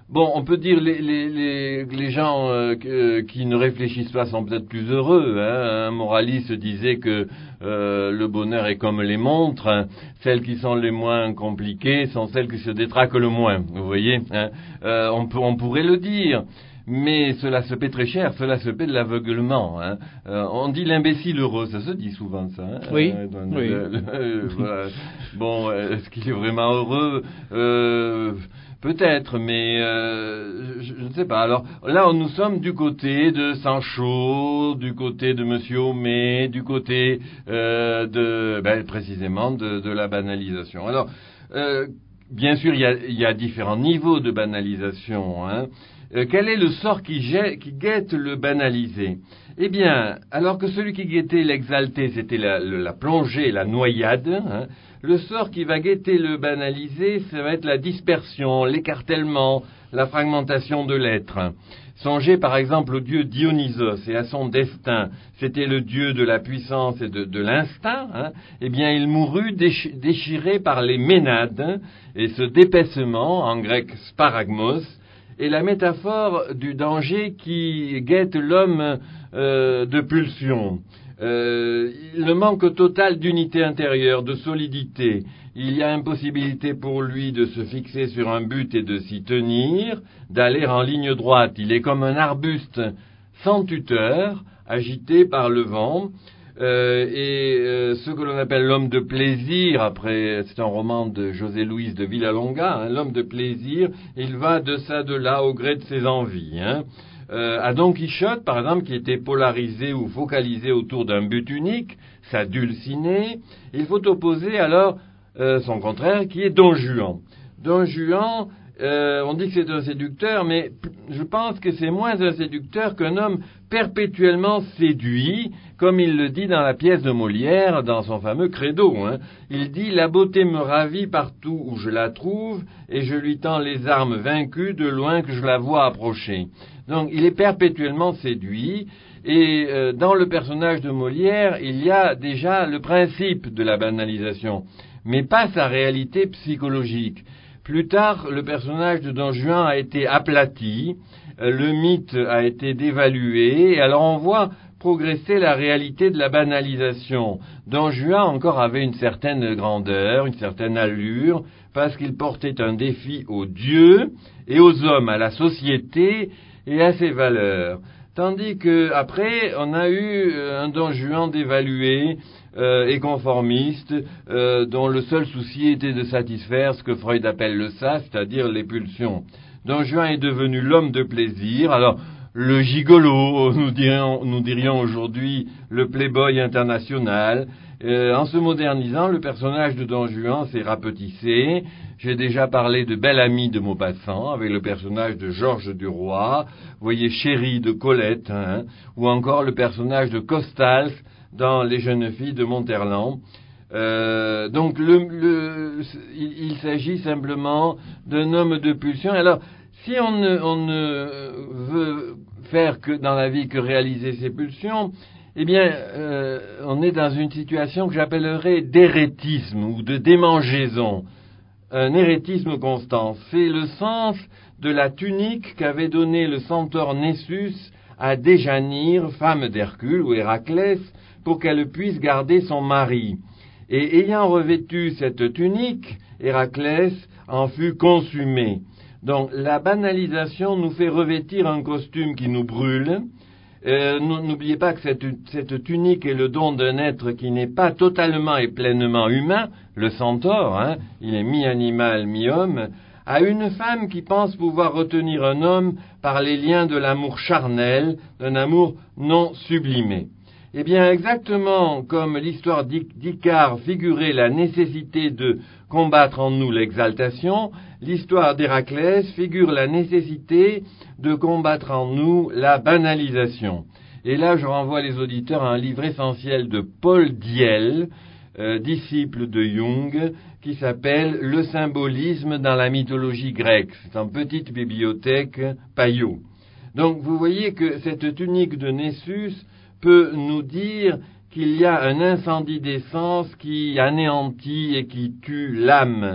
Speaker 3: bon, on peut dire les les les, les gens euh, que, qui ne réfléchissent pas sont peut-être plus heureux. Hein. Un moraliste disait que euh, le bonheur est comme les montres, hein. Celles qui sont les moins compliquées sont celles qui se détraquent le moins. Vous voyez, hein. euh, on peut on pourrait le dire. Mais cela se paie très cher, cela se paie de l'aveuglement. Hein. Euh, on dit l'imbécile heureux, ça se dit souvent ça. Hein.
Speaker 2: Oui,
Speaker 3: euh, donc,
Speaker 2: oui.
Speaker 3: Euh, euh, voilà. Bon, est-ce qu'il est vraiment heureux euh, Peut-être, mais euh, je, je ne sais pas. Alors là, nous sommes du côté de Sancho, du côté de Monsieur Homais, du côté euh, de, ben, précisément, de, de la banalisation. Alors, euh, bien sûr, il y a, il y a différents niveaux de banalisation. Hein. Euh, quel est le sort qui, jet, qui guette le banalisé? Eh bien, alors que celui qui guettait l'exalté, c'était la, la plongée, la noyade, hein, le sort qui va guetter le banalisé, ça va être la dispersion, l'écartèlement, la fragmentation de l'être. Songez par exemple au dieu Dionysos et à son destin. C'était le dieu de la puissance et de, de l'instinct. Hein. Eh bien, il mourut déch, déchiré par les Ménades, hein, et ce dépaissement, en grec sparagmos, est la métaphore du danger qui guette l'homme euh, de pulsion. Euh, le manque total d'unité intérieure, de solidité. Il y a impossibilité pour lui de se fixer sur un but et de s'y tenir, d'aller en ligne droite. Il est comme un arbuste sans tuteur, agité par le vent. Euh, et euh, ce que l'on appelle l'homme de plaisir, après, c'est un roman de José Luis de Villalonga, hein, l'homme de plaisir, il va de ça, de là, au gré de ses envies. Hein. Euh, à Don Quichotte, par exemple, qui était polarisé ou focalisé autour d'un but unique, sa dulcinée, il faut opposer alors euh, son contraire, qui est Don Juan. Don Juan, euh, on dit que c'est un séducteur, mais je pense que c'est moins un séducteur qu'un homme perpétuellement séduit, comme il le dit dans la pièce de Molière, dans son fameux credo. Hein. Il dit « La beauté me ravit partout où je la trouve, et je lui tends les armes vaincues de loin que je la vois approcher. » Donc il est perpétuellement séduit, et euh, dans le personnage de Molière, il y a déjà le principe de la banalisation, mais pas sa réalité psychologique. Plus tard, le personnage de Don Juan a été aplati, euh, le mythe a été dévalué, et alors on voit progresser la réalité de la banalisation. Don Juan encore avait une certaine grandeur, une certaine allure, parce qu'il portait un défi aux dieux et aux hommes, à la société et à ses valeurs. Tandis que après, on a eu un Don Juan dévalué euh, et conformiste, euh, dont le seul souci était de satisfaire ce que Freud appelle le ça, c'est-à-dire les pulsions. Don Juan est devenu l'homme de plaisir. Alors, le gigolo, nous dirions, nous dirions aujourd'hui le playboy international. Euh, en se modernisant, le personnage de Don Juan s'est rapetissé. J'ai déjà parlé de Belle Amie de Maupassant, avec le personnage de Georges Duroy, vous voyez Chérie de Colette, hein, ou encore le personnage de Costals dans Les Jeunes Filles de Monterland. Euh, donc le, le, il, il s'agit simplement d'un homme de pulsion. Alors, si on ne, on ne veut faire que dans la vie que réaliser ses pulsions, eh bien, euh, on est dans une situation que j'appellerais d'érétisme ou de démangeaison. Un érétisme constant. C'est le sens de la tunique qu'avait donné le centaure Nessus à Déjanire, femme d'Hercule ou Héraclès, pour qu'elle puisse garder son mari. Et ayant revêtu cette tunique, Héraclès en fut consumé. Donc la banalisation nous fait revêtir un costume qui nous brûle. Euh, n'oubliez pas que cette, cette tunique est le don d'un être qui n'est pas totalement et pleinement humain, le centaure, hein, il est mi-animal, mi-homme, à une femme qui pense pouvoir retenir un homme par les liens de l'amour charnel, d'un amour non sublimé. Eh bien, exactement comme l'histoire d'Icare figurait la nécessité de combattre en nous l'exaltation, l'histoire d'Héraclès figure la nécessité de combattre en nous la banalisation. Et là, je renvoie les auditeurs à un livre essentiel de Paul Diel, euh, disciple de Jung, qui s'appelle « Le symbolisme dans la mythologie grecque ». C'est en petite bibliothèque Payot. Donc, vous voyez que cette tunique de Nessus peut nous dire qu'il y a un incendie d'essence qui anéantit et qui tue l'âme.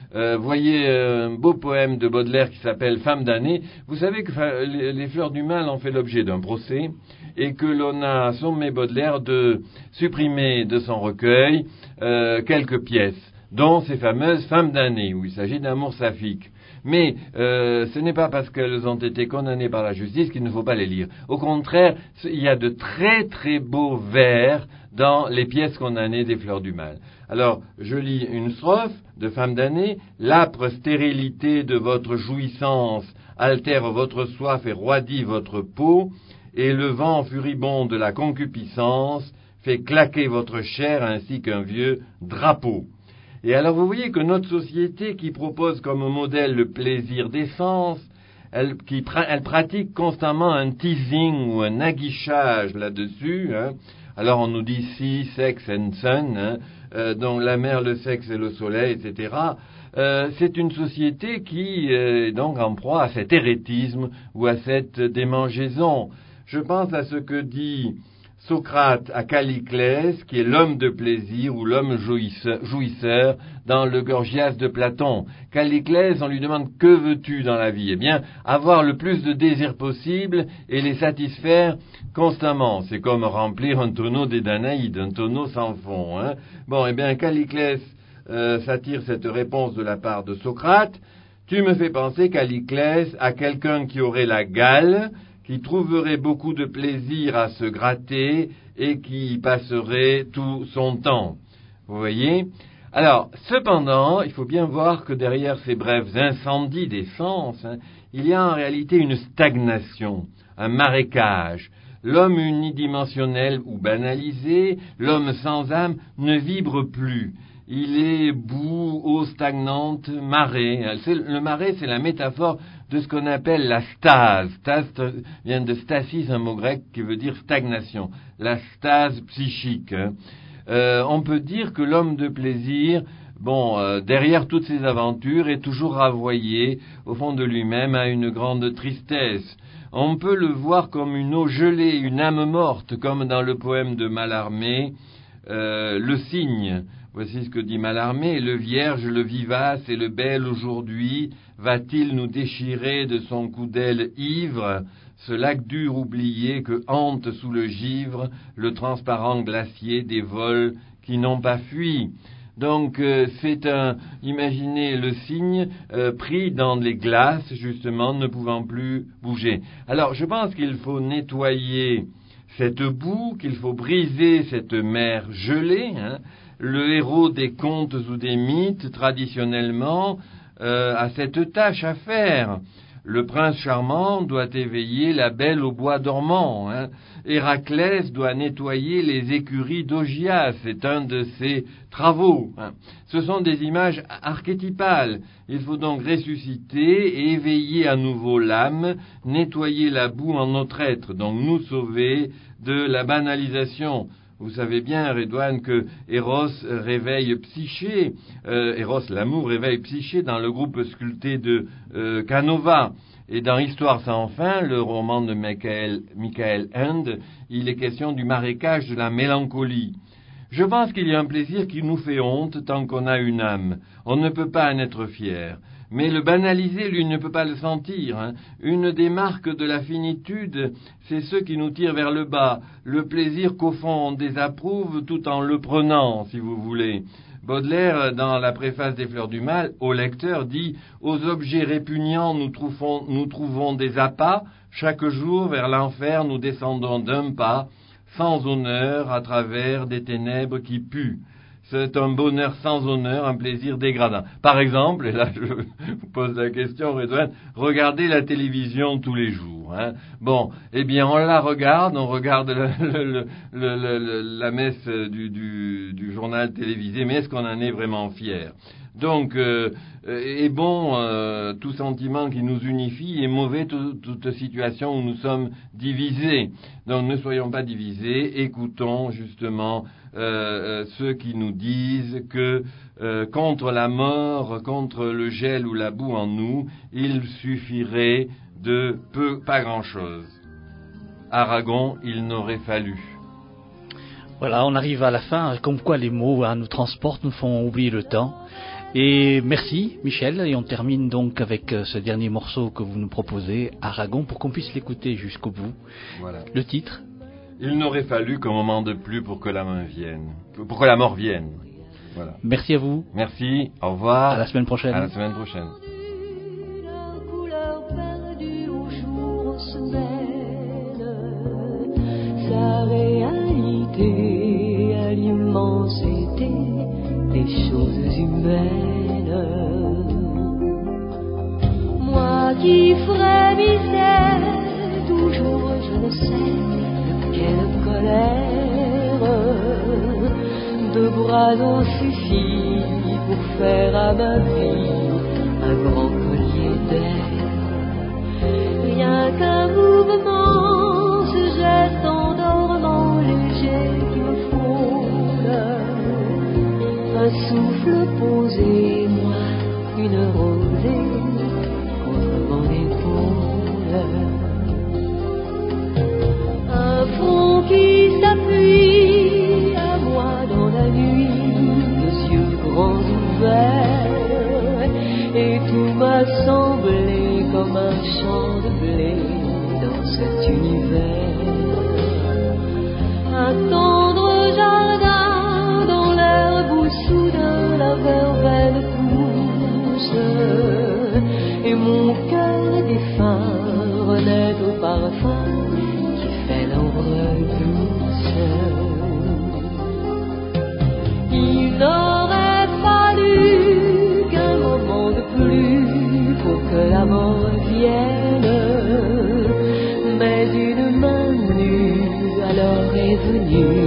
Speaker 3: Euh, voyez un beau poème de Baudelaire qui s'appelle Femme damnée. Vous savez que enfin, les, les Fleurs du Mal ont fait l'objet d'un procès et que l'on a sommé Baudelaire de supprimer de son recueil euh, quelques pièces, dont ces fameuses Femmes damnées, où il s'agit d'amour saphique. Mais euh, ce n'est pas parce qu'elles ont été condamnées par la justice qu'il ne faut pas les lire. Au contraire, il y a de très très beaux vers dans les pièces condamnées des Fleurs du Mal. Alors, je lis une strophe de Femme damnée. L'âpre stérilité de votre jouissance altère votre soif et roidit votre peau, et le vent furibond de la concupiscence fait claquer votre chair ainsi qu'un vieux drapeau. Et alors vous voyez que notre société qui propose comme modèle le plaisir des sens, elle, qui pra- elle pratique constamment un teasing ou un aguichage là-dessus, hein. Alors on nous dit si, sex and sun, hein, euh, dont la mer, le sexe et le soleil, et cetera. Euh, c'est une société qui euh, est donc en proie à cet hérétisme ou à cette démangeaison. Je pense à ce que dit Socrate à Calliclès, qui est l'homme de plaisir ou l'homme jouisseur, jouisseur dans le Gorgias de Platon. Calliclès, on lui demande « Que veux-tu dans la vie ?» Eh bien, avoir le plus de désirs possible et les satisfaire constamment. C'est comme remplir un tonneau des Danaïdes, un tonneau sans fond. Hein. Bon, eh bien, Calliclès euh, s'attire cette réponse de la part de Socrate. « Tu me fais penser, Calliclès, à quelqu'un qui aurait la gale, qui trouverait beaucoup de plaisir à se gratter et qui y passerait tout son temps. » Vous voyez ? Alors, cependant, il faut bien voir que derrière ces brefs incendies des sens, hein, il y a en réalité une stagnation, un marécage. L'homme unidimensionnel ou banalisé, l'homme sans âme, ne vibre plus. Il est boue, eau stagnante, marée. C'est, le marais, c'est la métaphore de ce qu'on appelle la stase. Stase vient de stasis, un mot grec qui veut dire stagnation. La stase psychique. Hein. Euh, on peut dire que l'homme de plaisir, bon, euh, derrière toutes ses aventures, est toujours ravoyé au fond de lui-même à une grande tristesse. On peut le voir comme une eau gelée, une âme morte, comme dans le poème de Mallarmé, euh, le cygne. Voici ce que dit Mallarmé: « Le vierge, le vivace et le bel aujourd'hui, va-t-il nous déchirer de son coup d'aile ivre, ce lac dur oublié que hante sous le givre le transparent glacier des vols qui n'ont pas fui ?» Donc euh, c'est un, imaginez le cygne euh, pris dans les glaces, justement, ne pouvant plus bouger. Alors je pense qu'il faut nettoyer cette boue, qu'il faut briser cette mer gelée, hein. Le héros des contes ou des mythes, traditionnellement, euh, a cette tâche à faire. Le prince charmant doit éveiller la belle au bois dormant. Hein. Héraclès doit nettoyer les écuries d'Augias. C'est un de ses travaux. Hein. Ce sont des images archétypales. Il faut donc ressusciter et éveiller à nouveau l'âme, nettoyer la boue en notre être, donc nous sauver de la banalisation. Vous savez bien, Redouane, que Eros réveille Psyché, euh, Eros, l'amour, réveille Psyché dans le groupe sculpté de euh, Canova. Et dans Histoire sans fin, le roman de Michael, Michael Ende, il est question du marécage de la mélancolie. Je pense qu'il y a un plaisir qui nous fait honte tant qu'on a une âme. On ne peut pas en être fier. Mais le banaliser, lui, ne peut pas le sentir. Hein. Une des marques de la finitude, c'est ce qui nous tire vers le bas. Le plaisir qu'au fond on désapprouve tout en le prenant, si vous voulez. Baudelaire, dans la préface des Fleurs du Mal, au lecteur dit « Aux objets répugnants, nous trouvons, nous trouvons des appâts. Chaque jour, vers l'enfer, nous descendons d'un pas, sans honneur, à travers des ténèbres qui puent. » C'est un bonheur sans honneur, un plaisir dégradant. Par exemple, et là je vous pose la question, Redouane, regardez la télévision tous les jours. Hein. Bon, eh bien on la regarde, on regarde le, le, le, le, la messe du, du, du journal télévisé, mais est-ce qu'on en est vraiment fier ? Donc, euh, est bon euh, tout sentiment qui nous unifie et mauvais tout, toute situation où nous sommes divisés. Donc ne soyons pas divisés, écoutons justement euh, ceux qui nous disent que euh, contre la mort, contre le gel ou la boue en nous, il suffirait de peu, pas grand-chose. Aragon, il n'aurait fallu.
Speaker 2: Voilà, on arrive à la fin, comme quoi les mots hein, nous transportent, nous font oublier le temps. Et merci Michel, et on termine donc avec ce dernier morceau que vous nous proposez, Aragon, pour qu'on puisse l'écouter jusqu'au bout.
Speaker 3: Voilà.
Speaker 2: Le titre ?
Speaker 3: Il n'aurait fallu qu'un moment de plus pour que la main vienne, pour que la mort vienne. Voilà.
Speaker 2: Merci à vous.
Speaker 3: Merci, au revoir.
Speaker 2: À la semaine prochaine.
Speaker 3: À la semaine prochaine.
Speaker 8: La couleur perdue au jour se mêle, sa réalité à l'immensité des choses humaines. Moi qui frémissais toujours, je ne sais quelle colère, deux bras ont suffi pour faire à ma vie un grand collier d'air. Rien qu'un mouvement, ce geste endormant léger qui me frôle, un souffle posé, moi, une rosée contre mon épaule, un front qui s'appuie à moi dans la nuit, les yeux grands ouverts, et tout m'a semblé comme un champ de blé dans cet univers, un tendre jardin dans l'herbe où soudain la verveine pousse, et mon cœur défunt renaît au parfum qui fait l'ombre douce. Il n'aurait fallu qu'un moment de plus pour que la mort vienne, mais une main nue alors est venue